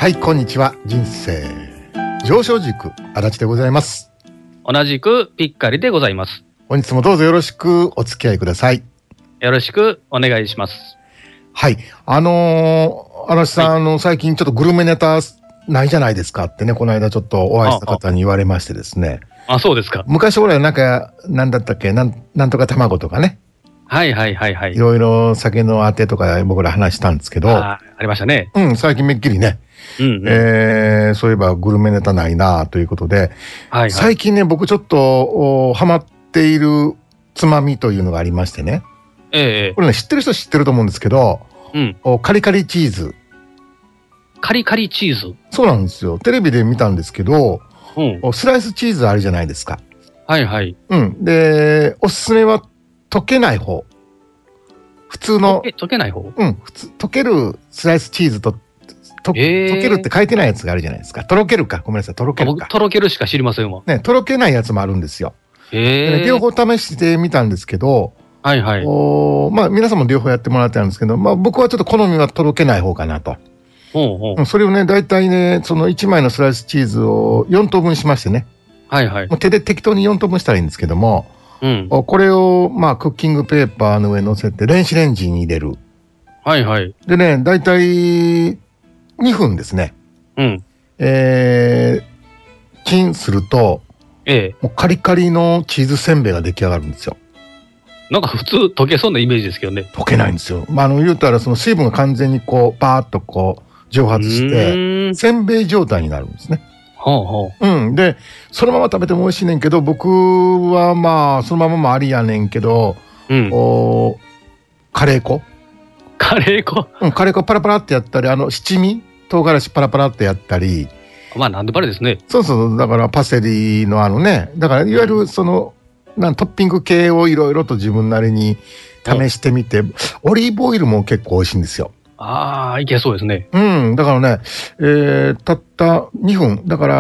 はい、こんにちは。人生上昇軸足立でございます。 同じくピッカリでございます。 本日もどうぞよろしくお付き合いください。 よろしくお願いします。 はい、足立さん、はい、最近ちょっとグルメネタないじゃないですかってね、この間ちょっとお会いした方に言われましてですね。 あ、そうですか。 昔ほらなんだったっけ、なんとか卵とかね。 はいはいはいはい。 いろいろ酒のあてとか僕ら話したんですけど。 ありましたね。 うん、最近めっきりね。そういえばグルメネタないなということで、はいはい、最近ね、僕ちょっとハマっているつまみというのがありましてね。これね、知ってる人知ってると思うんですけど、カリカリチーズ。 カリカリチーズ？ そうなんですよ。テレビで見たんですけど、スライスチーズあるじゃないですか。 はいはい。 で、おすすめは溶けない方。普通の。 溶けない方？ 溶けるスライスチーズと、溶けるって書いてないやつがあるじゃないですか。とろけるか。ごめんなさい。とろけるか。 僕、とろけるしか知りませんわ。 ね、とろけないやつもあるんですよ。両方試してみたんですけど、 はいはい。 まあ、皆さんも両方やってもらってるんですけど、まあ、僕はちょっと好みはとろけない方かなと。それをね、大体ね、その1枚のスライスチーズを4等分しましてね。はいはい。もう手で適当に4等分したらいいんですけども、これを、まあ、クッキングペーパーの上に乗せて、電子レンジに入れる。はいはい。でね、大体2分ですね。チンすると、もうカリカリのチーズせんべいが出来上がるんですよ。 なんか普通溶けそうなイメージですけどね。 溶けないんですよ。まあ、言うたらその水分が完全にこう、バーッとこう、蒸発して、せんべい状態になるんですね。で、そのまま食べても美味しいねんけど、僕はまあ、そのままもありやねんけど、カレー粉カレー粉パラパラってやったり、七味唐辛子パラパラってやったり。 まあ、なんでもあれですね。 そう、だからパセリのだからいわゆるその、トッピング系をいろいろと自分なりに試してみて、オリーブオイルも結構美味しいんですよ。 ああ、いけそうですね。 だからね、たった2分、だから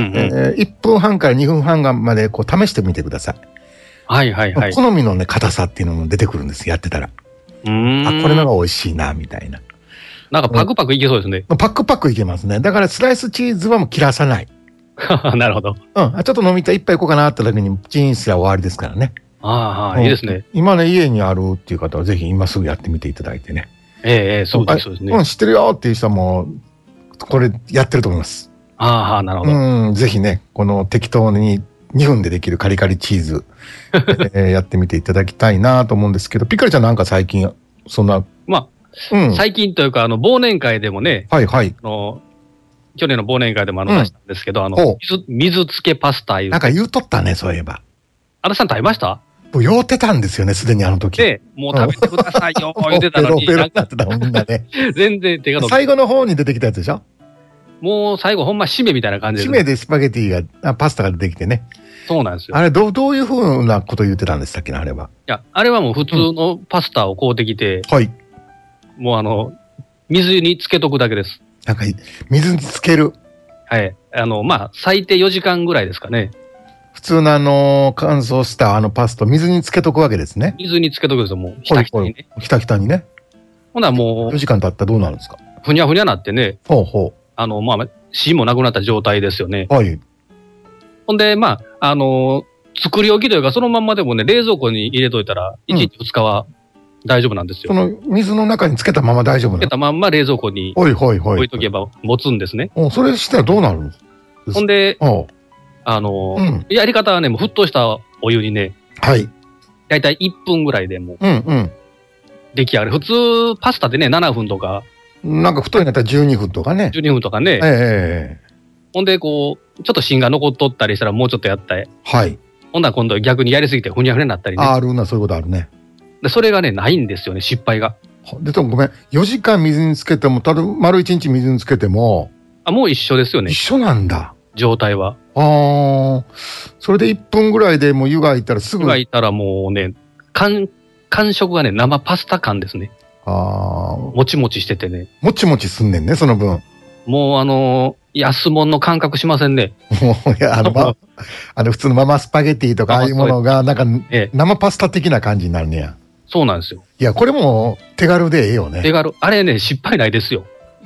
、1分半から2分半までこう試してみてください。はいはいはい。好みのね、硬さっていうのも出てくるんです、やってたら。これのが美味しいな、みたいな。 なんかパクパクいけそうですね。 パクパクいけますね。だからスライスチーズはもう切らさない。 なるほど。 ちょっと飲みたい、一杯行こうかなって時にチンすりゃ終わりですからね。 いいですね。 今ね、家にあるっていう方はぜひ今すぐやってみていただいてね。 そうですね。 知ってるよっていう人も、これやってると思います。 なるほど。 ぜひね、この適当に2分でできるカリカリチーズ、やってみていただきたいなと思うんですけど、ピカリちゃんなんか最近、そんな。 まあ、最近というか、忘年会でもね、去年の忘年会でも出したんですけど、水漬けパスタなんか言うとったね、そういえば。 足立さん食べました？ 酔ってたんですよね、すでにあの時。 もう食べてくださいよ、言ってたのに。 ペロペロになってたもん、みんなね。 全然手が伸び最後の方に出てきたやつでしょ？ もう最後ほんま締めみたいな感じで。締めでスパゲティが、パスタが出てきてね。 そうなんですよ。 あれ、どういうふうなこと言ってたんでしたっけね、あれは。いや、あれはもう普通のパスタを買うてきて、もう水につけとくだけです。 なんか、水につける。 はい。まあ、最低4時間ぐらいですかね。 普通の乾燥したパスタ、水につけとくわけですね。 水につけとくんですよ、もう。ひたひたにね。 ひたひたにね。 ほなもう。 4時間経ったらどうなるんですか？ ふにゃふにゃなってね。まあ、芯もなくなった状態ですよね。ほんで、まあ、作り置きというか、そのまんまでもね、冷蔵庫に入れといたら、1日2日は大丈夫なんですよ。 その水の中につけたまま大丈夫なの？ つけたまんま冷蔵庫に置いとけば持つんですね。 それしたらどうなるんですか？ ほんで、やり方はね、もう沸騰したお湯にね、だいたい1分ぐらいでもう、出来上がる。普通、パスタでね、7分とか。 なんか太いのやったら12分とかね。 12分とかね。ほんで、こう、ちょっと芯が残っとったりしたらもうちょっとやったり。ほんなら今度逆にやりすぎてふにゃふにゃになったりね。 あるな、そういうことあるね。 で、それがね、ないんですよね、失敗が。 で、ごめん。4時間水につけても、丸1日水につけても。 もう一緒ですよね。 一緒なんだ。 状態は。 それで1分ぐらいでもう湯がいたらすぐ。 湯がいたらもうね、感触がね、生パスタ感ですね。もちもちしててね。 もちもちすんねんね、その分。 もう安物の感覚しませんね。 もう、いや、普通のママスパゲティとかああいうものが、なんか、生パスタ的な感じになるねや。 そうなんですよ。 いや、これも手軽でええよね。 手軽。あれね、失敗ないですよ。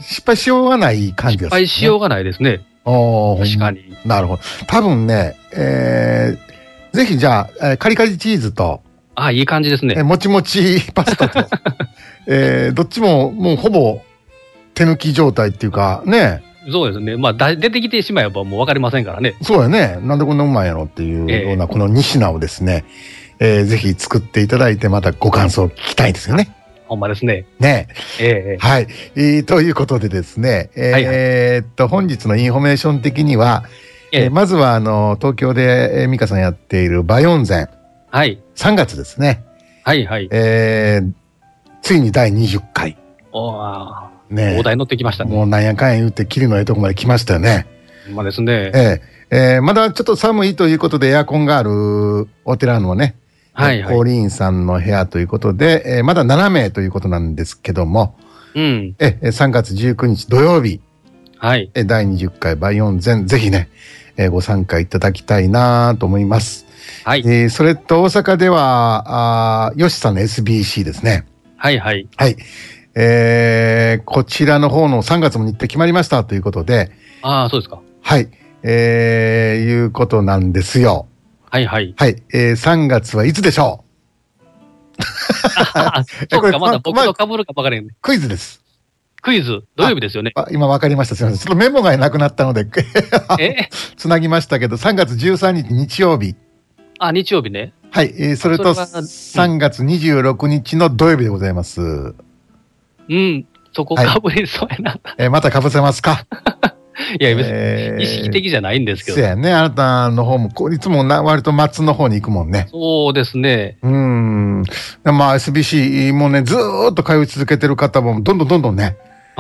失敗しようがない感じですね。 失敗しようがないですね。確かに。 なるほど。多分ね、ぜひじゃあ、カリカリチーズと、 いい感じですね。 もちもちパスタと、どっちももうほぼ手抜き状態っていうか、ね。 そうですね。まあ、出てきてしまえばもうわかりませんからね。 そうやね。なんでこんなうまいやろっていうような、この2品をですね、ぜひ作っていただいて、またご感想を聞きたいですよね。 ほんまですね。 ね。はい。ということでですね、本日のインフォメーション的には、まずは、東京で、美香さんやっているバヨンゼン。 はい。 3月ですね。 はいはい。 ついに第20回。 ね、大台乗ってきましたね。 もうなんやかんや言って、キリのええとこまで来ましたよね。 まあですね。 まだちょっと寒いということで、エアコンがあるお寺のね、はいはい。降臨さんの部屋ということで、まだ7名ということなんですけども、3月19日土曜日、はい。第20回バイオンゼン、ぜひね、ご参加いただきたいなと思います。はい。それと大阪では、ヨシさんの SBC ですね。はいはい。はい。こちらの方の3月も日程決まりましたということで。 そうですか。 はい。いうことなんですよ。はいはい。はい。3月はいつでしょうそうか、まだ僕と被るかばかりん。 クイズです。 クイズ、土曜日ですよね。 今分かりました。すみません。ちょっとメモがなくなったのでつなぎましたけど、3月13日日曜日。 日曜日ね。 はい。それと、3月26日の土曜日でございます。 そこ被りそうやな。また被せますかいや、別に意識的じゃないんですけど。 そうやね。あなたの方も、いつも割と松の方に行くもんね。 そうですね。 まあ、SBC もね、ずーっと通い続けてる方も、どんどんね、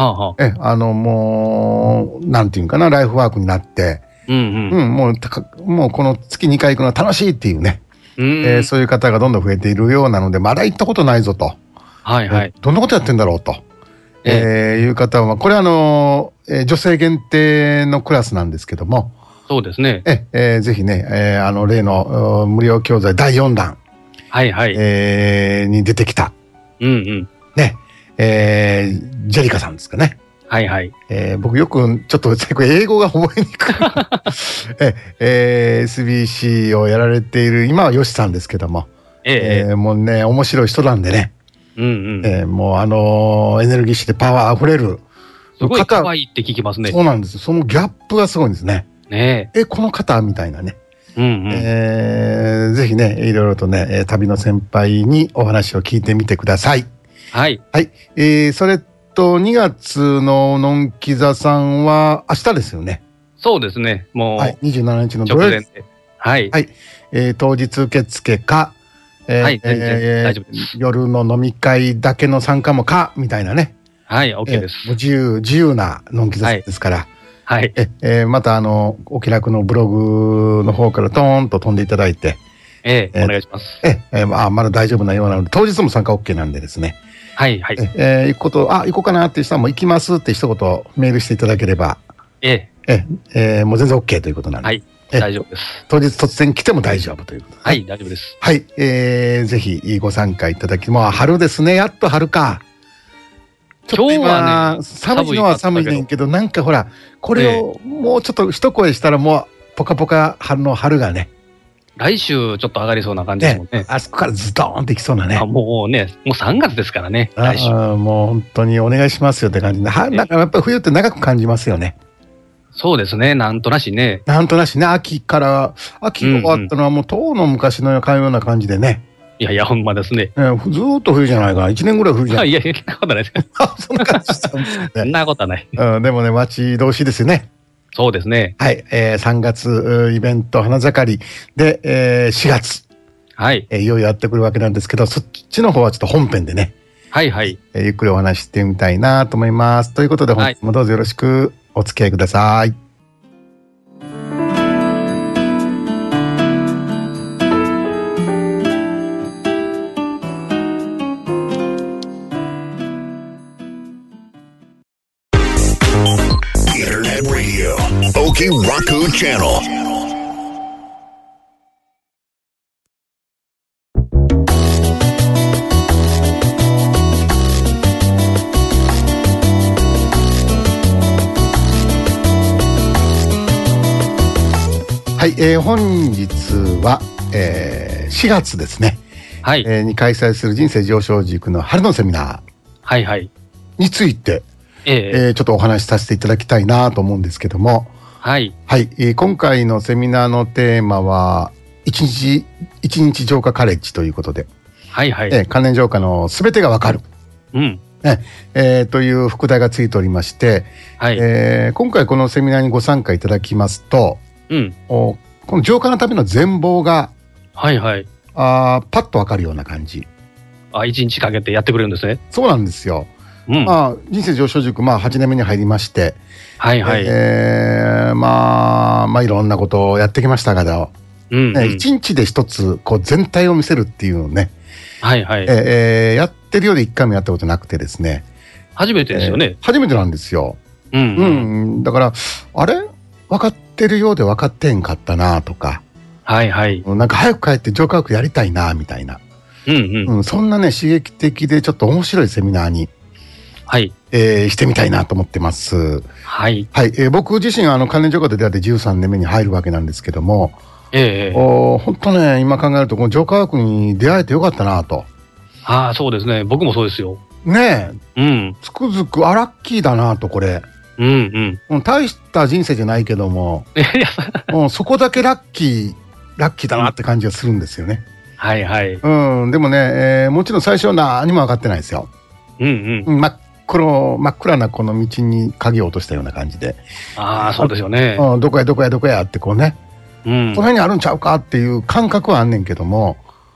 もう、なんていうかな、ライフワークになって、もうこの月2回行くのは楽しいっていうね、そういう方がどんどん増えているようなので、まだ行ったことないぞと。はいはい。どんなことやってんだろうと。いう方は、これは女性限定のクラスなんですけども。 そうですね。 ぜひね、例の無料教材第4弾。はいはい。に出てきた。ね、ジェリカさんですかね。はいはい。僕よくちょっと最後英語が覚えにくい。SBC をやられている、今はヨシさんですけども。もうね、面白い人なんでね。もうエネルギッシュでパワー溢れる。 すごい可愛いって聞きますね。 そうなんです。そのギャップがすごいんですね。この方みたいなね。ぜひね、いろいろとね、旅の先輩にお話を聞いてみてください。はい。はい。それと、2月ののんき座さんは明日ですよね。 そうですね。もう。はい。 27日の土曜日。はい。はい。当日受付か、はい、全然大丈夫です。夜の飲み会だけの参加もか、みたいなね。はい、OK です。自由なのんき座ですから。はい。またお気楽のブログの方からトーンと飛んでいただいて。 お願いします。 まだ大丈夫なようなので、当日も参加 OK なんでですね。はい、はい。行こうかなっていう人はもう行きますって一言メールしていただければ。もう全然 OK ということなんで。はい。大丈夫です。当日突然来ても大丈夫ということで。はい、大丈夫です。はい。ぜひご参加いただき、もう春ですね。やっと春か。今日はね、寒いのは寒いねんけど、なんかほら、これをもうちょっと一声したらもう、ポカポカ春がね。来週ちょっと上がりそうな感じですもんね。あそこからズドーンってきそうなね。もう3月ですからね、来週。もう本当にお願いしますよって感じで。なんかやっぱり冬って長く感じますよね。そうですね。なんとなしね。なんとなしね。秋終わったのはもう遠の昔のような感じでね。いやいや、ほんまですね。ずーっと冬じゃないかな。1年ぐらい冬じゃない。いやいや、そんなことないです。そんな感じしたんですね。そんなことはない。でもね、待ち遠しいですよね。そうですね。はい。3月イベント花盛りで、4月。はい。いよいよやってくるわけなんですけど、そっちの方はちょっと本編でね。はいはい。ゆっくりお話してみたいなと思います。ということで、本日もどうぞよろしくお付き合いください。Raku Channel. はい、本日は、4月ですね。はい。に開催する人生上昇塾の春のセミナー。はいはい。について、ちょっとお話しさせていただきたいなと思うんですけども。はい。はい。今回のセミナーのテーマは、一日浄化カレッジということで。はいはい。関連浄化のすべてがわかる。うん。という副題がついておりまして、はい。今回このセミナーにご参加いただきますと、うん。この浄化のための全貌が、はいはい。パッとわかるような感じ。 一日かけてやってくれるんですね。 そうなんですよ。うん。人生上昇塾、8年目に入りまして、はいはい。いろんなことをやってきましたけど、一日で一つ、全体を見せるっていうのをね、はいはい。やってるようで一回もやったことなくてですね。 初めてですよね。 初めてなんですよ。うん、うん。だから、あれ分かってるようで分かってんかったなとか。はいはい。なんか早く帰って浄化学やりたいなみたいな。そんなね、刺激的でちょっと面白いセミナーに、はい。してみたいなと思ってます。はい。はい。僕自身、関連浄化で出会って13年目に入るわけなんですけども、本当ね、今考えると、この浄化学に出会えてよかったなと。 そうですね。僕もそうですよ。 ねえ。うん。つくづく、ラッキーだなと、これ。うんうん。大した人生じゃないけども、そこだけラッキーだなって感じがするんですよね。はいはい。うん。でもね、もちろん最初は何も分かってないですよ。うんうん。真っ暗なこの道に鍵を落としたような感じで。 そうですよね。 どこやってこうね。この辺にあるんちゃうかっていう感覚はあんねんけども。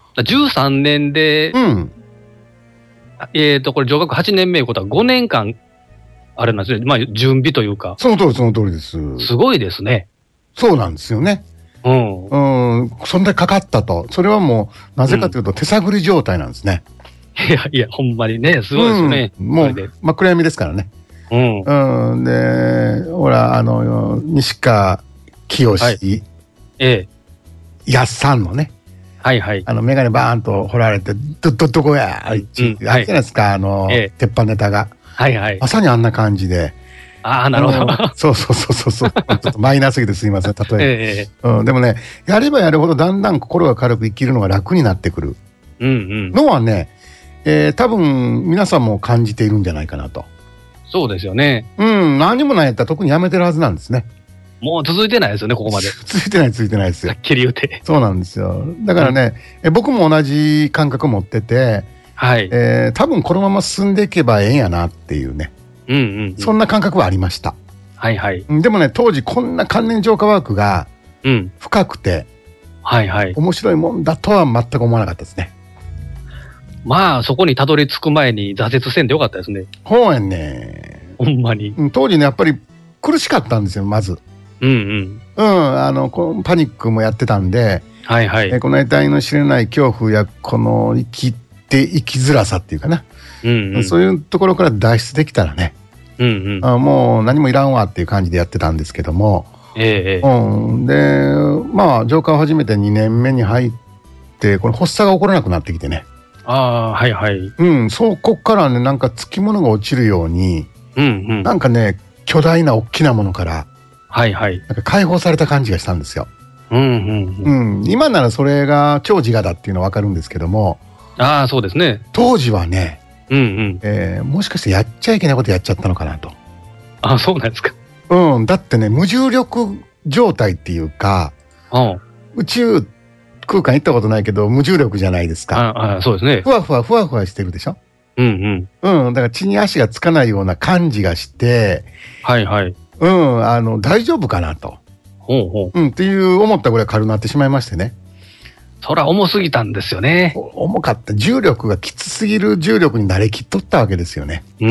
13年で、これ上学8年目いうことは5年間、あれなんですね。準備というか。 その通りです。 すごいですね。 そうなんですよね。そんだけかかったと。それはもう、なぜかというと手探り状態なんですね。 いや、ほんまにね、すごいですよね。 もう、暗闇ですからね。で、ほら、西川きよし。やっさんのね。はいはい。メガネバーンと掘られて、どこや、あれじゃないですか、鉄板ネタが。はいはい。まさにあんな感じで。 なるほど。 そう。ちょっとマイナーすぎてすみません、例え。でもね、やればやるほどだんだん心が軽く生きるのが楽になってくる。のはね、多分皆さんも感じているんじゃないかなと。 そうですよね。 何もないやったら特にやめてるはずなんですね。 もう続いてないですよね、ここまで。 続いてないですよ。 はっきり言うて。 そうなんですよ。だからね、僕も同じ感覚持ってて、はい。多分このまま進んでいけばええんやなっていうね。そんな感覚はありました。はいはい。でもね、当時こんな関連浄化ワークが、深くて、はいはい。面白いもんだとは全く思わなかったですね。 そこにたどり着く前に挫折せんでよかったですね。 ほうやんね。 ほんまに。 当時ね、やっぱり苦しかったんですよ、まず。パニックもやってたんで、はいはい。この得体の知れない恐怖や、この生きづらさっていうかな。そういうところから脱出できたらね。もう何もいらんわっていう感じでやってたんですけども。で、浄化を始めて2年目に入って、この発作が起こらなくなってきてね。はいはい。こっからね、なんかつきものが落ちるように、なんかね、巨大な大きなものから、はいはい。なんか解放された感じがしたんですよ。今ならそれが超自我だっていうのはわかるんですけども。 そうですね。 当時はね、もしかしてやっちゃいけないことやっちゃったのかなと。 そうなんですか。 だってね、無重力状態っていうか、宇宙空間行ったことないけど、無重力じゃないですか。 そうですね。 ふわふわしてるでしょ。だから地に足がつかないような感じがして、はいはい。大丈夫かなと。っていう思ったぐらい軽くなってしまいましてね。 そら重すぎたんですよね。 重かった。重力がきつすぎる重力に慣れきっとったわけですよね。で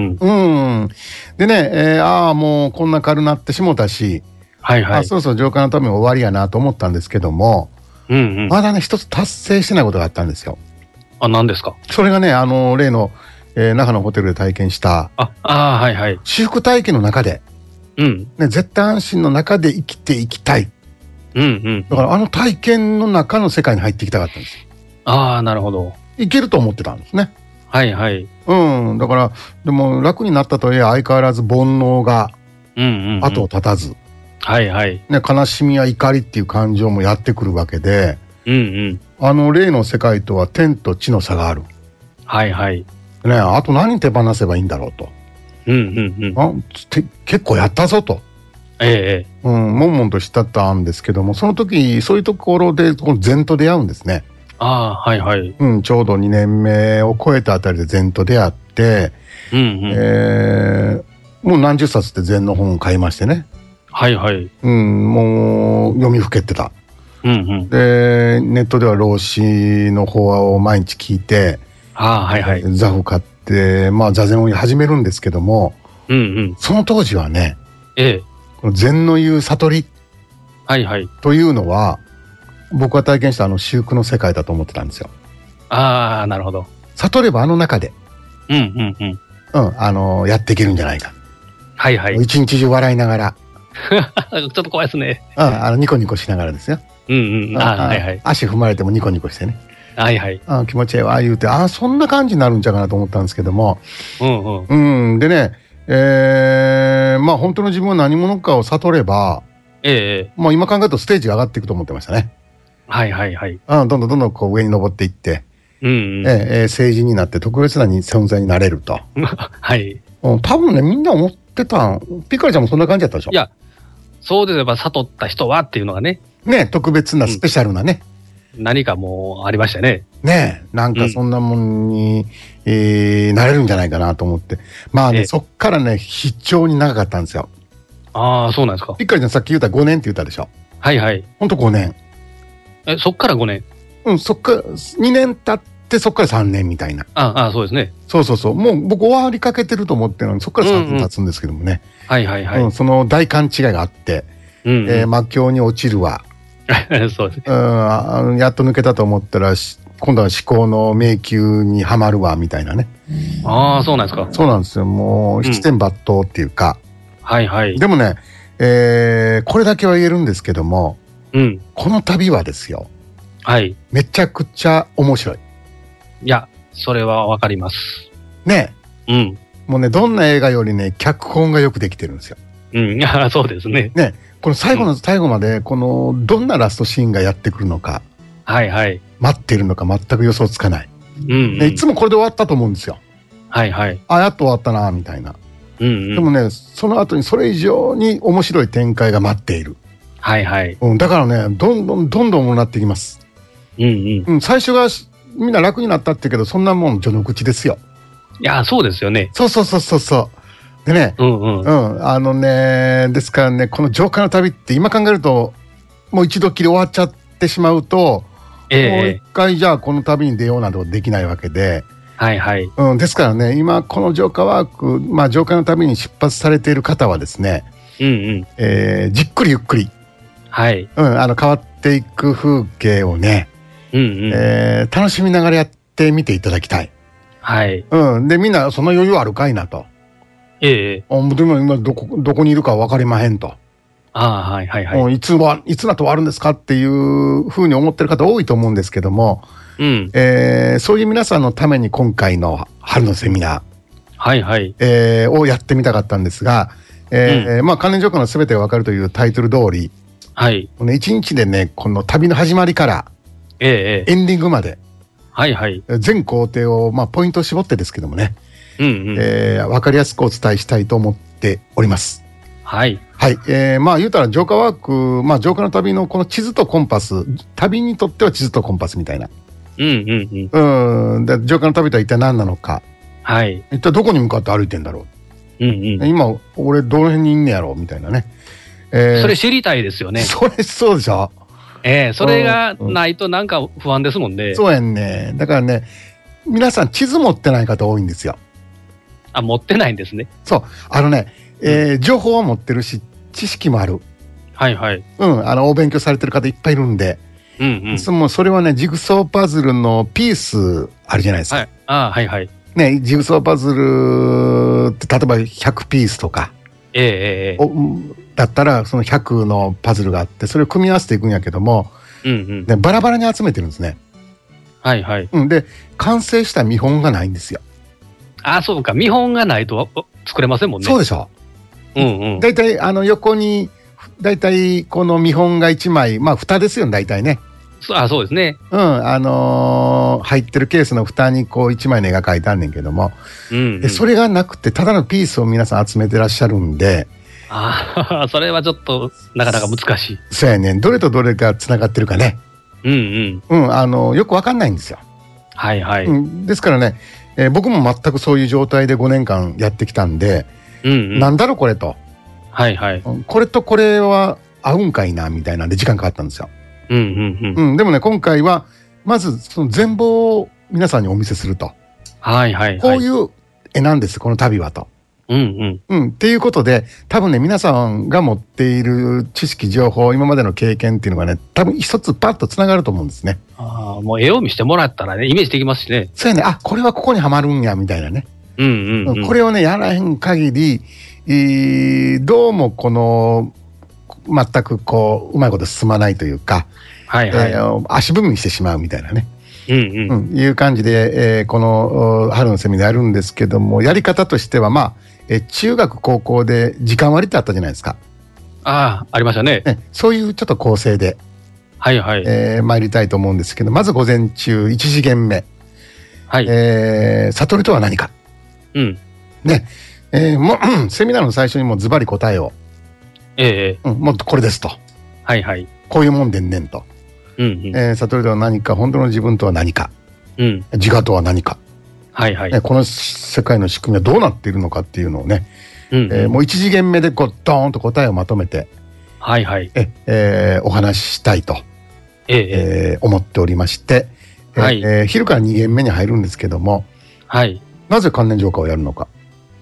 ね、もうこんな軽なってしもたし、はいはい。そろそろ浄化のため終わりやなと思ったんですけども、まだね、一つ達成してないことがあったんですよ。 何ですか？ それがね、例の、那覇のホテルで体験した、 はいはい。 修復体験の中で、絶対安心の中で生きていきたい。だから体験の中の世界に入っていきたかったんですよ。 なるほど。 いけると思ってたんですね。 はいはい。 だから、でも楽になったとはいえ相変わらず煩悩が後を絶たず。 はいはい。 ね、悲しみや怒りっていう感情もやってくるわけで、 うんうん。 霊の世界とは天と地の差がある。 はいはい。 ね、あと何手放せばいいんだろうと。 うんうんうん。 結構やったぞと。 ええ。 悶々としたったんですけども、その時、そういうところで、この禅と出会うんですね。 ああ、はいはい。 ちょうど2年目を超えたあたりで禅と出会って、もう何十冊って禅の本を買いましてね。 はいはい。 もう読みふけてた。で、ネットでは老子の法話を毎日聞いて、 はいはい。 座布買って、座禅を始めるんですけども、その当時はね、禅の言う悟りというのは、僕が体験した修復の世界だと思ってたんですよ。 ああ、なるほど。 悟ればあの中で、やっていけるんじゃないか。 はいはい。 一日中笑いながら。 ちょっと怖いですね。 ニコニコしながらですよ。 はいはい。 足踏まれてもニコニコしてね。 はいはい。 気持ちいいわ、言うて、そんな感じになるんちゃうかなと思ったんですけども。でね、本当の自分は何者かを悟れば、今考えるとステージが上がっていくと思ってましたね。 はいはいはい。 どんどんどんどんこう上に登っていって、政治になって特別な存在になれると。 はい。 多分ね、みんな思ってたピカリちゃんもそんな感じだったでしょ。 いや、そうでれば悟った人はっていうのがね。 ね、特別なスペシャルなね。 何かもうありましたね。 ね、なんかそんなもんに、なれるんじゃないかなと思って。そっからね、非常に長かったんですよ。 ああ、そうなんですか。 ピカリちゃんさっき言った5年って言ったでしょ。 はいはい。 ほんと5年。 そっから5年。 そっから2年経ってそっから3年みたいな。 そうですね。 そう。もう僕終わりかけてると思ってるのに、そっから3年経つんですけどもね。 はいはいはい。 その大勘違いがあって、魔境に落ちるわ。 そうです。 やっと抜けたと思ったら、今度は思考の迷宮にはまるわ、みたいなね。 そうなんですか。 そうなんですよ。もう、七点抜刀っていうか。 はいはい。 でもね、これだけは言えるんですけども、この旅はですよ。 はい。 めちゃくちゃ面白い。 いや、それはわかります。 ね。もうね、どんな映画よりね、脚本がよくできてるんですよ。 そうですね。 ね。この最後の最後まで、どんなラストシーンがやってくるのか。 はいはい。 待っているのか全く予想つかない。いつもこれで終わったと思うんですよ。 はいはい。 やっと終わったな、みたいな。でもね、その後にそれ以上に面白い展開が待っている。 はいはい。 だからね、どんどんもなってきます。最初がみんな楽になったって言うけど、そんなもん序の口ですよ。 いや、そうですよね。 そう。でね、ですからね、この浄化の旅って今考えると、もう一度きり終わっちゃってしまうと、もう一回じゃあこの旅に出ようなんてことできないわけで、 はいはい。 ですからね、今この浄化ワーク、浄化の旅に出発されている方はですね、じっくりゆっくり、 はい。 変わっていく風景をね、楽しみながらやってみていただきたい。 はい。 で、みんなその余裕あるかいなと。でも今どこにいるか分かりまへんと。 はいはいはい。 いつなって終わるんですかっていうふうに思ってる方多いと思うんですけども、そういう皆さんのために今回の春のセミナー、 はいはい。 をやってみたかったんですが、関連浄化のすべてが分かるというタイトル通り、 はい。 一日でね、この旅の始まりから、エンディングまで、 はいはい。 全工程を、ポイントを絞ってですけどもね、分かりやすくお伝えしたいと思っております。 はい。 はい。言うたら浄化ワーク、浄化の旅のこの地図とコンパス、旅にとっては地図とコンパスみたいな。で、浄化の旅とは一体何なのか。 はい。 一体どこに向かって歩いてんだろう。今、俺どの辺にいんねやろうみたいなね。 それ知りたいですよね。 そうでしょ。 それがないとなんか不安ですもんね。 そうやんね。だからね、皆さん地図持ってない方多いんですよ。 持ってないんですね。 そう。情報は持ってるし、知識もある。 はいはい。 お勉強されてる方いっぱいいるんで。それはね、ジグソーパズルのピースあるじゃないですか。 はいはい。 ね、ジグソーパズルって例えば100ピースとか。だったらその100のパズルがあって、それを組み合わせていくんやけども、バラバラに集めてるんですね。 はいはい。 で、完成した見本がないんですよ。 そうか。見本がないと作れませんもんね。 そうでしょ。だいたい横にだいたいこの見本が1枚、まあ蓋ですよね、だいたいね。 そうですね。 うん、入ってるケースの蓋にこう1枚の絵が描いてあんねんけども、それがなくて、ただのピースを皆さん集めてらっしゃるんで、 それはちょっとなかなか難しい。 そうやねん。どれとどれが繋がってるかね。よくわかんないんですよ。 はいはい。 ですからね、僕も全くそういう状態で5年間やってきたんで、なんだろこれと。はいはい。これとこれは合うんかいな、みたいなんで時間かかったんですよ。でもね、今回は、まずその全貌を皆さんにお見せすると。はいはい。こういう絵なんです、この旅はと。っていうことで、多分ね、皆さんが持っている知識、情報、今までの経験っていうのがね、多分一つパッとつながると思うんですね。 もう絵を見せてもらったらね、イメージできますしね。 そうやね、これはここにはまるんや、みたいなね。これをね、やらへん限り、どうもこの、全くこう、うまいこと進まないというか、足踏みしてしまうみたいなね。いう感じで、この春のセミナーやるんですけども、やり方としては、まあ、中学、高校で時間割ってあったじゃないですか。 ありましたね。 そういうちょっと構成で、参りたいと思うんですけど、まず午前中、1次元目。悟りとは何か。ね。もう、セミナーの最初にもうズバリ答えを。もっとこれですと。こういうもんでんねんと。悟りとは何か、本当の自分とは何か。自我とは何か。この世界の仕組みはどうなっているのかっていうのをね、もう一次元目でこうドーンと答えをまとめて、お話ししたいと、思っておりまして、昼から2限目に入るんですけども、なぜ関連浄化をやるのか。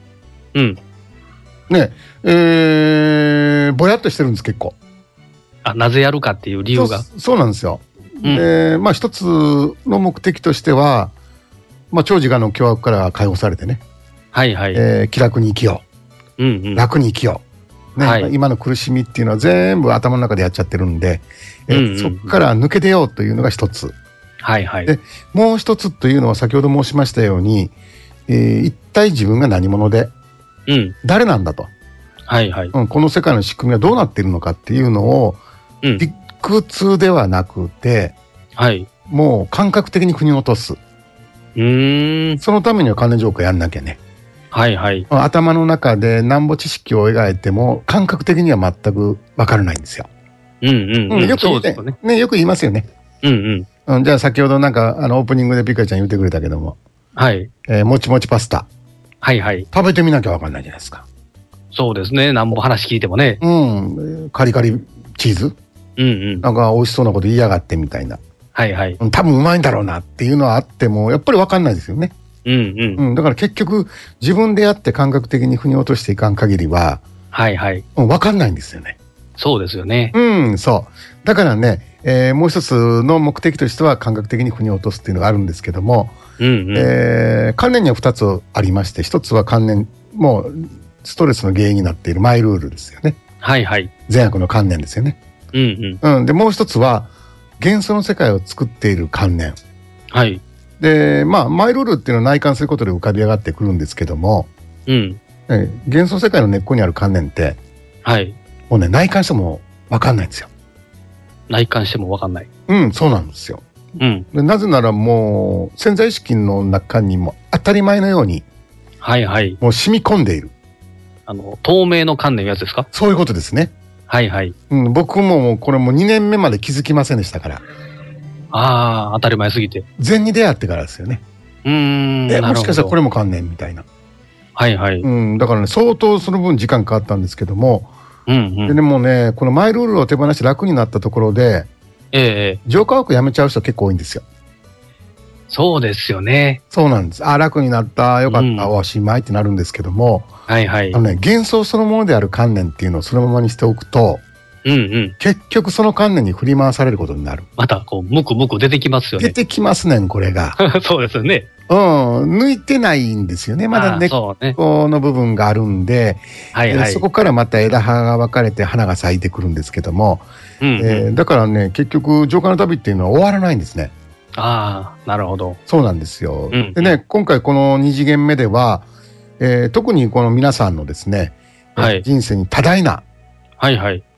ね、ぼやっとしてるんです、結構。 なぜやるかっていう理由が。 そうなんですよ。まあ一つの目的としては、まあ長自我の凶悪から解放されてね。気楽に生きよう。楽に生きよう。ね、今の苦しみっていうのは全部頭の中でやっちゃってるんで、そこから抜け出ようというのが一つ。で、もう一つというのは先ほど申しましたように、一体自分が何者で、誰なんだと。この世界の仕組みはどうなっているのかっていうのを、理屈ではなくて、もう感覚的に腑に落とす。そのためには関連浄化やんなきゃね。頭の中でなんぼ知識を描いても感覚的には全く分からないんですよ。よく言いますよね。じゃあ先ほどなんかオープニングでピカちゃん言ってくれたけども、もちもちパスタ。食べてみなきゃ分かんないじゃないですか。 そうですね。なんも話聞いてもね。 カリカリチーズ。なんか美味しそうなこと言いやがってみたいな。多分うまいんだろうなっていうのはあっても、やっぱり分かんないですよね。だから結局、自分でやって感覚的に腑に落としていかん限りは、分かんないんですよね。 そうですよね。 そう。だからね、もう一つの目的としては感覚的に腑に落とすっていうのがあるんですけども、関連には2つありまして、1つは関連、もうストレスの原因になっているマイルールですよね。善悪の観念ですよね。で、もう一つは、幻想の世界を作っている観念。で、まあ、マイルールっていうのは内観することで浮かび上がってくるんですけども、幻想世界の根っこにある観念って、もうね、内観しても分かんないんですよ。 内観しても分かんない。 そうなんですよ。でなぜならもう、潜在意識の中にも当たり前のように、もう染み込んでいる。 透明の観念のやつですか？ そういうことですね。僕もこれも2年目まで気づきませんでしたから。 当たり前すぎて。 禅に出会ってからですよね。もしかしたらこれも観念みたいな。だからね、相当その分時間かかったんですけども、でもね、このマイルールを手放して楽になったところで、浄化ワークやめちゃう人結構多いんですよ。 そうですよね。 そうなんです。楽になった、よかった、おしまいってなるんですけども、幻想そのものである観念っていうのをそのままにしておくと、結局その観念に振り回されることになる。 また、こう、むくむく出てきますよね。 出てきますねん、これが。 そうですよね。 抜いてないんですよね。まだ根っこの部分があるんで、そこからまた枝葉が分かれて花が咲いてくるんですけども、だからね、結局、浄化の旅っていうのは終わらないんですね。 なるほど。 そうなんですよ。でね、今回この2次元目では、特にこの皆さんのですね、人生に多大な、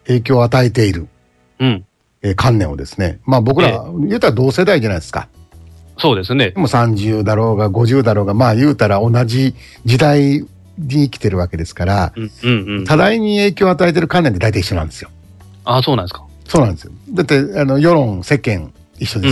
影響を与えている、観念をですね、まあ僕ら、言うたら同世代じゃないですか。 そうですね。 でも30だろうが50だろうが、まあ言うたら同じ時代に生きてるわけですから、多大に影響を与えてる観念って大体一緒なんですよ。 ああ、そうなんですか。 そうなんですよ。だって、世論、世間、一緒です。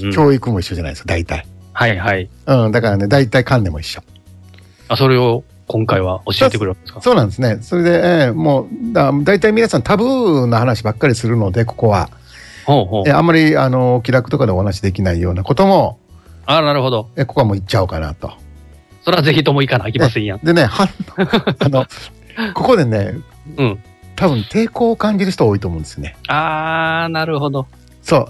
教育も一緒じゃないですか、大体。 はいはい。 だからね、大体観念も一緒。 それを今回は教えてくれるんですか？ そうなんですね。それで、もう、大体皆さんタブーな話ばっかりするので、ここは。あんまり、気楽とかでお話できないようなことも、 なるほど。 ここはもう行っちゃおうかなと。 それはぜひとも行かなきませんやん。 でね、ここでね、多分抵抗を感じる人多いと思うんですよね。 なるほど。 そう。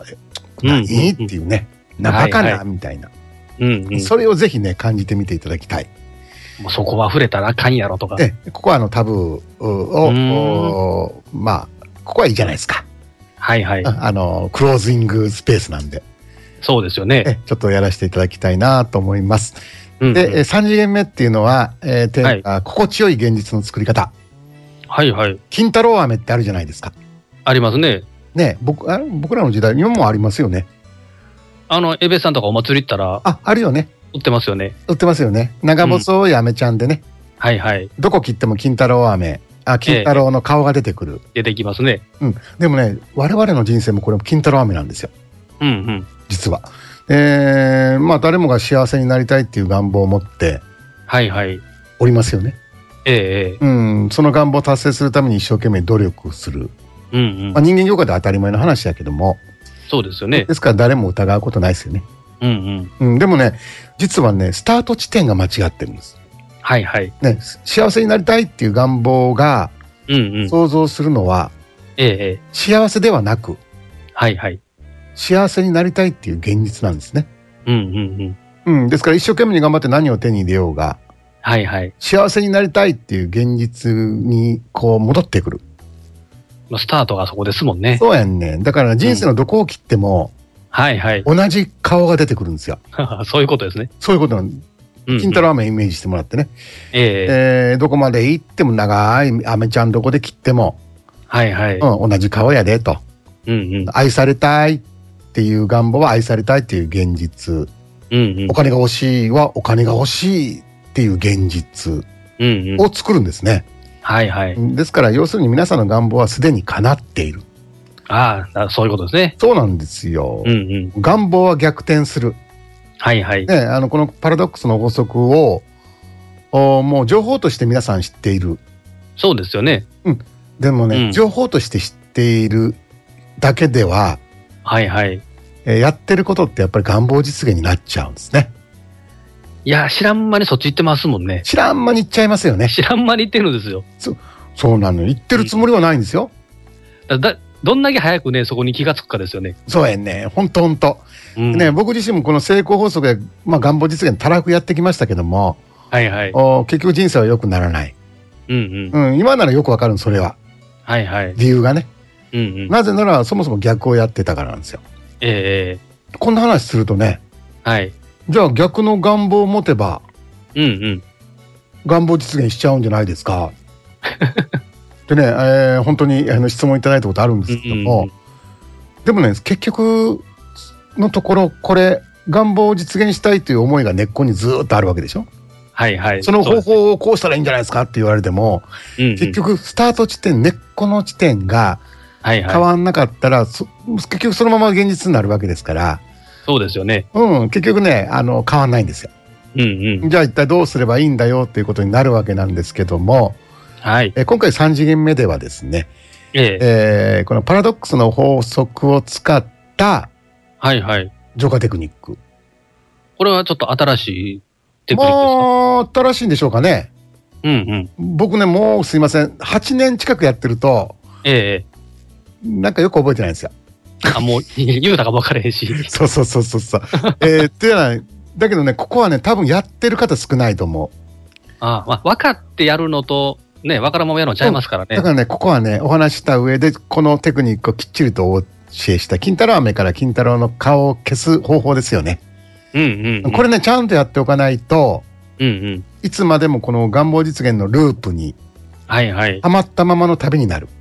何っていうね。バカな、みたいな。それをぜひね、感じてみていただきたい。 もうそこは触れたらあかんやろとか。 ここはタブーを、まあ、ここはいいじゃないですか。 はいはい。 クローズイングスペースなんで。 そうですよね。 ちょっとやらせていただきたいなと思います。で、3次元目っていうのは、テーマ、心地よい現実の作り方。 はいはい。 金太郎飴ってあるじゃないですか。 ありますね。 ね、僕らの時代、今もありますよね。 エベさんとかお祭り行ったら。 あるよね。 売ってますよね。 売ってますよね。長細い飴ちゃんでね。 はいはい。 どこ切っても金太郎飴。金太郎の顔が出てくる。 出てきますね。 でもね、我々の人生もこれも金太郎飴なんですよ。実は。まあ誰もが幸せになりたいっていう願望を持って。 はいはい。 おりますよね。その願望を達成するために一生懸命努力する。人間業界で当たり前の話だけども。 そうですよね。 ですから誰も疑うことないですよね。でもね、実はね、スタート地点が間違ってるんです。 はいはい。 ね、幸せになりたいっていう願望が、想像するのは、幸せではなく、 はいはい。 幸せになりたいっていう現実なんですね。ですから一生懸命に頑張って何を手に入れようが、 はいはい。 幸せになりたいっていう現実にこう戻ってくる。 スタートがそこですもんね。 そうやんね。だから人生のどこを切っても、 はいはい。 同じ顔が出てくるんですよ。 そういうことですね。 そういうことなんです。金太郎飴イメージしてもらってね。どこまで行っても長い飴ちゃんどこで切っても、同じ顔やでと。愛されたいっていう願望は愛されたいっていう現実。お金が欲しいはお金が欲しいっていう現実を作るんですね。ですから要するに皆さんの願望はすでに叶っている。 そういうことですね。 そうなんですよ。願望は逆転する。このパラドックスの法則をもう情報として皆さん知っている。 そうですよね。 でもね、情報として知っているだけでは、やってることってやっぱり願望実現になっちゃうんですね。 いや、知らん間にそっち行ってますもんね。 知らん間に行っちゃいますよね。 知らん間に行ってるんですよ。 そうなの。言ってるつもりはないんですよ。 どんだけ早くね、そこに気がつくかですよね。 そうやんね。ほんと。ね、僕自身もこの成功法則や、願望実現たらくやってきましたけども、結局人生は良くならない。今ならよくわかるそれは。理由がね。なぜならそもそも逆をやってたからなんですよ。こんな話するとね、じゃあ逆の願望を持てば、願望実現しちゃうんじゃないですか。でね、本当に質問いただいたことあるんですけども、でもね、結局のところ、これ、願望を実現したいという思いが根っこにずっとあるわけでしょ。その方法をこうしたらいいんじゃないですかって言われても、結局、スタート地点、根っこの地点が変わんなかったら、結局そのまま現実になるわけですから。 そうですよね。 結局ね、変わんないんですよ。じゃあ一体どうすればいいんだよっていうことになるわけなんですけども、今回3次元目ではですね、このパラドックスの法則を使った浄化テクニック。 これはちょっと新しいテクニックですか？ 新しいんでしょうかね。僕ね、もうすいません。8年近くやってると、なんかよく覚えてないんですよ。 もう言うたか分からへんし。 そう。っていうのは、だけどね、ここはね、多分やってる方少ないと思う。 分かってやるのと、ね、分からんままやるのちゃいますからね。 だからね、ここはね、お話した上で、このテクニックをきっちりとお教えした、金太郎飴から金太郎の顔を消す方法ですよね。これね、ちゃんとやっておかないと、いつまでもこの願望実現のループに、はまったままの旅になる。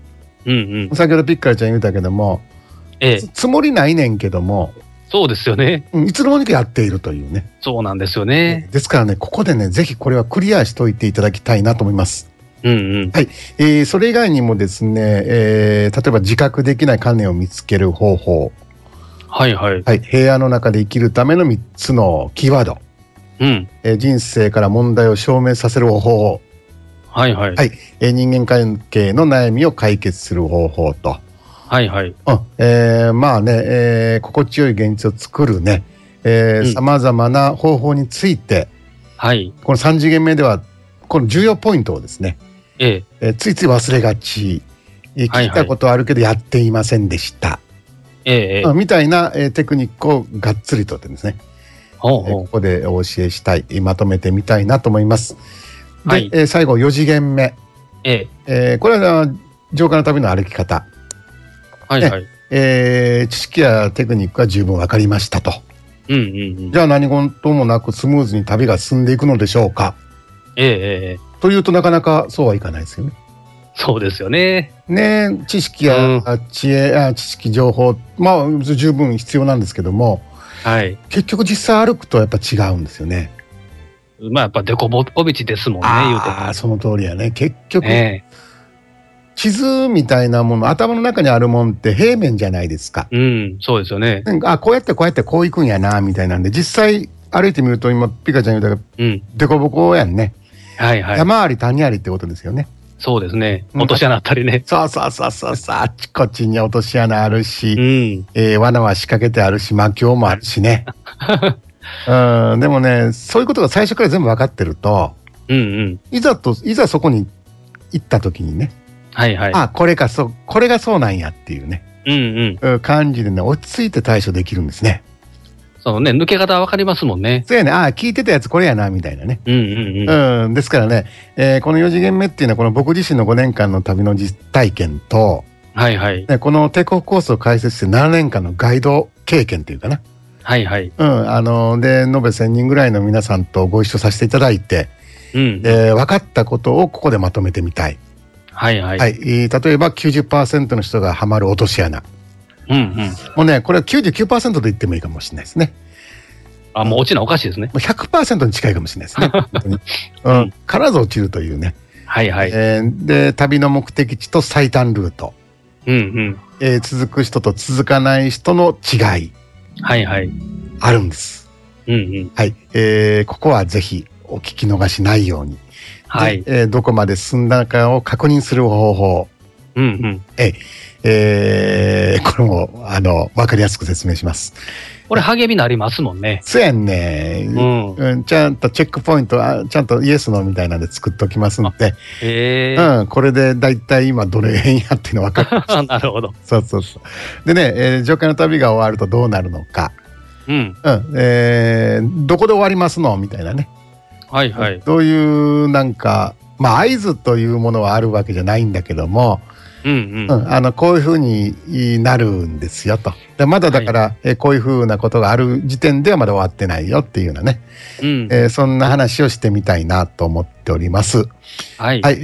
うんうん。 先ほどピッカラちゃん言うたけども、つもりないねんけども、 そうですよね。 いつの間にかやっているというね。 そうなんですよね。 ですからね、ここでね、ぜひこれはクリアしておいていただきたいなと思います。 うんうん。 はい。それ以外にもですね、例えば自覚できない観念を見つける方法。 はいはい。 はい。平和の中で生きるための3つのキーワード。 うん。 人生から問題を消滅させる方法。 はいはい。 はい。人間関係の悩みを解決する方法と。 はいはい。 まあね、心地よい現実を作るね、様々な方法について、 はい。 この3次元目では、この重要ポイントをですね、ついつい忘れがち、聞いたことあるけどやっていませんでした。みたいな、テクニックをがっつりとですね、ここでお教えしたい、まとめてみたいなと思います。で、はい、最後4次元目。これは浄化の旅の歩き方。はいはい。知識やテクニックは十分分かりましたと。じゃあ何事もなくスムーズに旅が進んでいくのでしょうか。というとなかなかそうはいかないですよね。 そうですよね。 ね、知識や知恵、知識情報、まあ十分必要なんですけども、はい、結局実際歩くとやっぱ違うんですよね。 まあやっぱデコボビチですもんね、言うても。 その通りやね。結局、地図みたいなもの、頭の中にあるもんって平面じゃないですか。 うん、そうですよね。 こうやってこう行くんやな、みたいなんで、実際歩いてみると今、ピカちゃん言うたけど、デコボコやんね。はいはい。山あり谷ありってことですよね。 そうですね。落とし穴あったりね。 そう、あっちこっちに落とし穴あるし、罠は仕掛けてあるし、魔境もあるしね。でもね、そういうことが最初から全部分かってると、いざそこに行った時にね、はいはい。これがそうなんやっていうね、感じでね、落ち着いて対処できるんですね。 そのね、抜け方は分かりますもんね。 そうやね、聞いてたやつこれやな、みたいなね。ですからね、この4次元目っていうのは、この僕自身の5年間の旅の実体験と、はいはい。この帝国コースを開設して7年間のガイド経験っていうかな。はいはい。で、延べ1000人ぐらいの皆さんとご一緒させていただいて、分かったことをここでまとめてみたい。はいはい。はい。例えば 90% の人がハマる落とし穴。もうね、これは 99% と言ってもいいかもしれないですね。もう落ちないおかしいですね。 100% に近いかもしれないですね。本当に。必ず落ちるというね。はいはい。で、旅の目的地と最短ルート。続く人と続かない人の違い。はいはい。あるんです。はい。ここはぜひお聞き逃しないように。はい。どこまで進んだかを確認する方法。これも、わかりやすく説明します。 これ励みになりますもんね。 そうやんね。ちゃんとチェックポイント、ちゃんとイエスのみたいなんで作っておきますんで。これでだいたい今どれ辺やっていうの分かる。 なるほど。 そう。でね、浄化の旅が終わるとどうなるのか。どこで終わりますのみたいなね。はいはい。どういうなんか、合図というものはあるわけじゃないんだけども、こういうふうになるんですよと。でまだだから、こういうふうなことがある時点ではまだ終わってないよっていうようなね、そんな話をしてみたいなと思っております。はい。はい。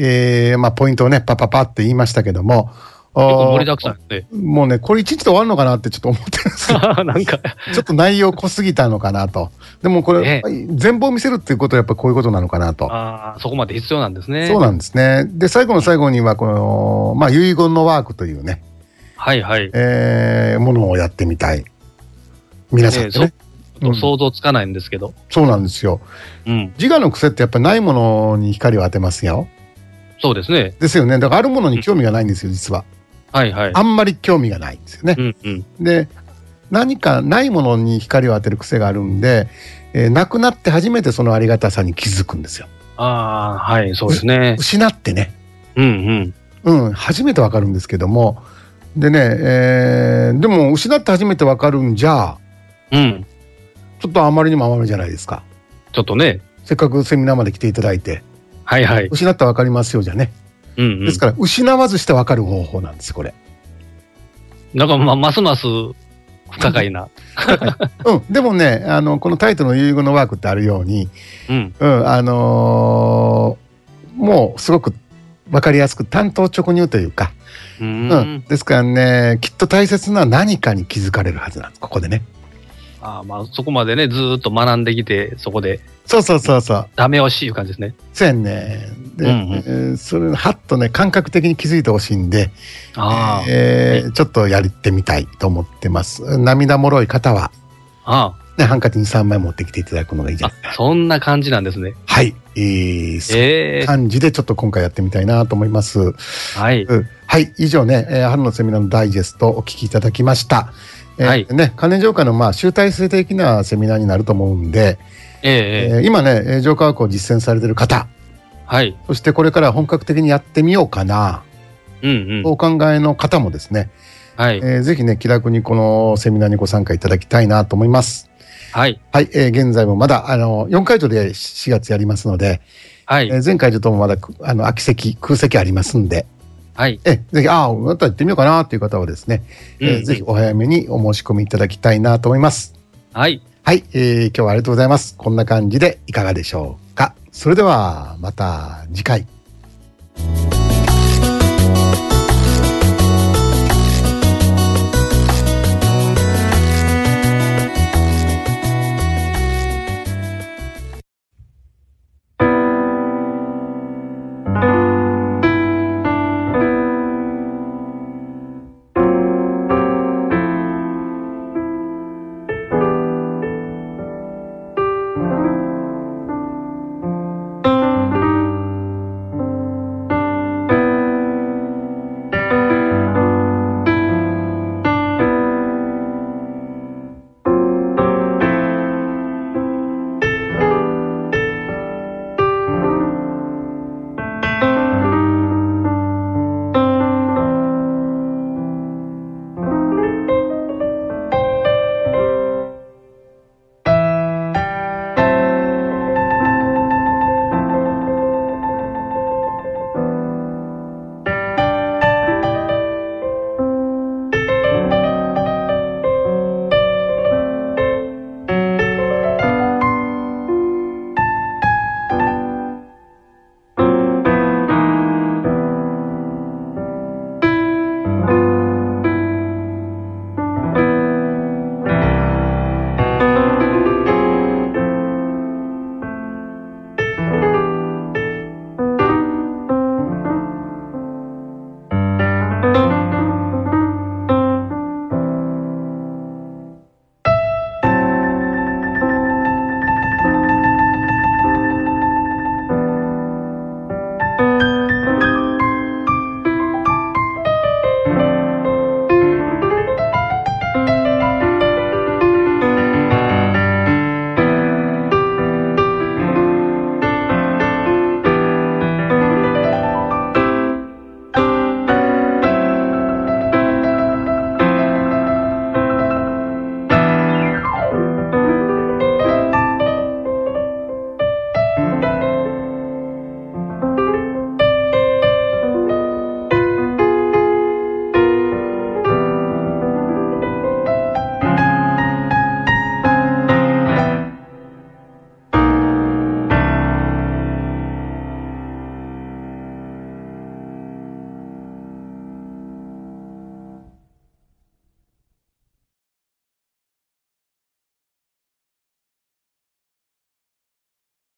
ポイントをね、パって言いましたけども、 結構盛りだくさんで。 もうね、これ一日で終わるのかなってちょっと思ってるんですよ。なんかちょっと内容濃すぎたのかなと。でもこれ、全貌を見せるっていうことはやっぱこういうことなのかなと。 そこまで必要なんですね。 そうなんですね。で、最後の最後には、この、遺言のワークというね。はいはい。ものをやってみたい。皆さんね。 想像つかないんですけど。 そうなんですよ。自我の癖ってやっぱりないものに光を当てますよ。 そうですね。 ですよね。だからあるものに興味がないんですよ、実は。はいはい。あんまり興味がないんですよね。で、何かないものに光を当てる癖があるんで、なくなって初めてそのありがたさに気づくんですよ。 はい、そうですね。 失ってね。初めてわかるんですけども。でね、でも失って初めてわかるんじゃ、ちょっとあまりにも甘めじゃないですか。 ちょっとね。 せっかくセミナーまで来ていただいて。 はいはい。 失ったらわかりますよじゃね。ですから失わずしてわかる方法なんですこれ。 なんかますます不可解な。 でもね、このタイトルの遺言のワークってあるように、もうすごくわかりやすく単刀直入というか、ですからね、きっと大切な何かに気づかれるはずなんです、ここでね。 まあ、そこまでね、ずーっと学んできて、そこで。 そう。 ダメ押しいう感じですね。 そうやね。で、それ、はっとね、感覚的に気づいてほしいんで、ちょっとやってみたいと思ってます。涙もろい方は、ね、ハンカチに3枚持ってきていただくのがいいじゃないですか。 そんな感じなんですね。 はい。そういう感じでちょっと今回やってみたいなと思います。 はい。 はい。以上ね、春のセミナーのダイジェストをお聞きいただきました。ね、関連浄化の集大成的なセミナーになると思うんで、今ね、浄化ワークを実践されている方、はい。そしてこれから本格的にやってみようかな、お考えの方もですね、はい。ぜひね、気楽にこのセミナーにご参加いただきたいなと思います。はい。はい。現在もまだ、4会場で4月やりますので、はい。全会場ともまだ、空席ありますんで、はい。ぜひ、また行ってみようかなという方はですね、ぜひお早めにお申し込みいただきたいなと思います。はい。はい。今日はありがとうございます。こんな感じでいかがでしょうか。それでは、また次回。